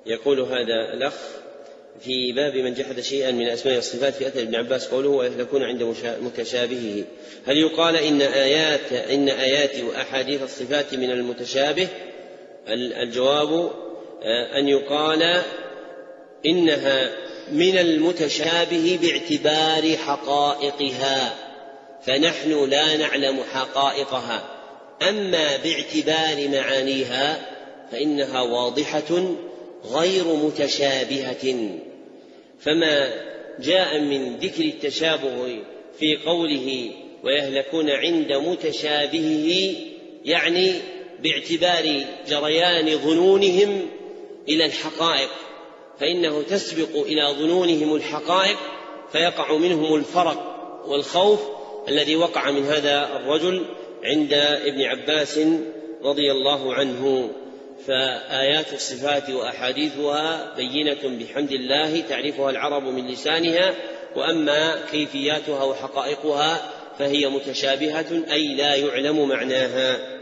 يقول هذا الأخ في باب من جحد شيئا من أسماء الصفات في أثر ابن عباس قوله ويهلكون عند متشابهه، هل يقال إن آيات وأحاديث الصفات من المتشابه؟ الجواب أن يقال إنها من المتشابه باعتبار حقائقها، فنحن لا نعلم حقائقها، أما باعتبار معانيها فإنها واضحة غير متشابهة. فما جاء من ذكر التشابه في قوله ويهلكون عند متشابهه يعني باعتبار جريان ظنونهم إلى الحقائق، فإنه تسبق إلى ظنونهم الحقائق فيقع منهم الفرق والخوف الذي وقع من هذا الرجل عند ابن عباس رضي الله عنه. فآيات الصفات وأحاديثها بينة بحمد الله تعرفها العرب من لسانها، وأما كيفياتها وحقائقها فهي متشابهة أي لا يعلم معناها.